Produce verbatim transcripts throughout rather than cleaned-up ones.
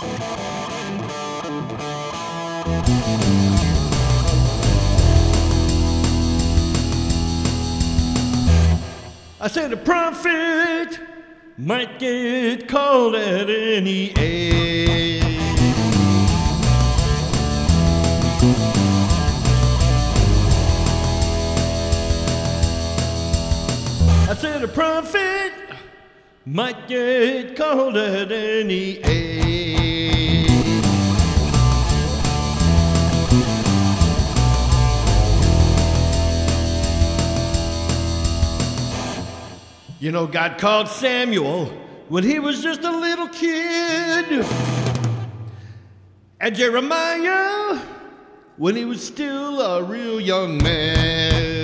I said a prophet might get called at any age. I said a prophet might get called at any age. You know, God called Samuel when he was just a little kid, and Jeremiah when he was still a real young man.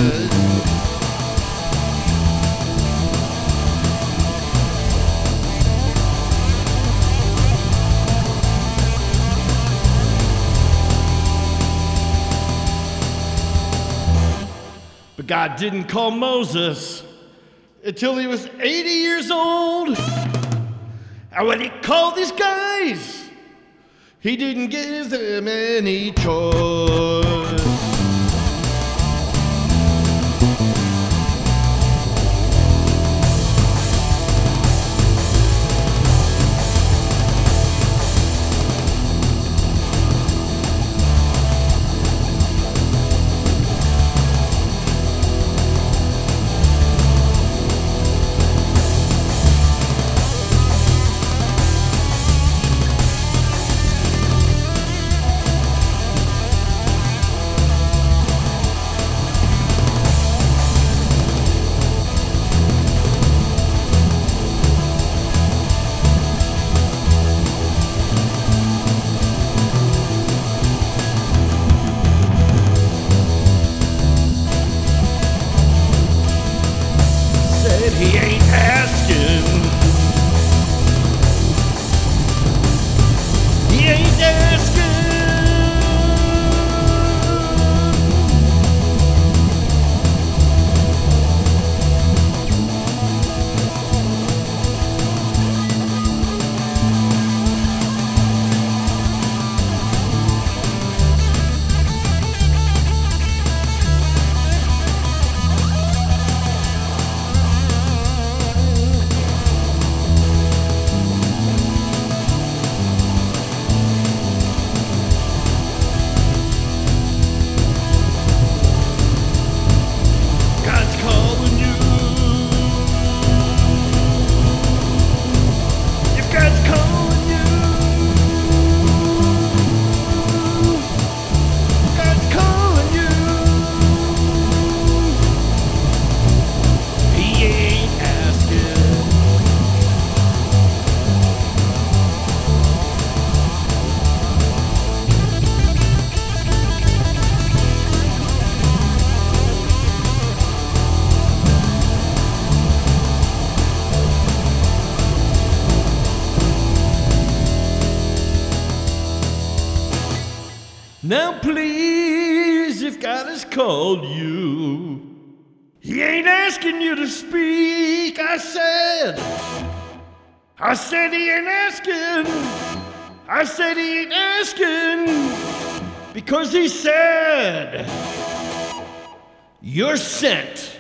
But God didn't call Moses until he was eighty years old. And when he called these guys, he didn't give them any choice. He ain't asking. He ain't asking. Now please, if God has called you, He ain't asking you to speak, I said. I said He ain't asking. I said He ain't asking because He said, you're sent.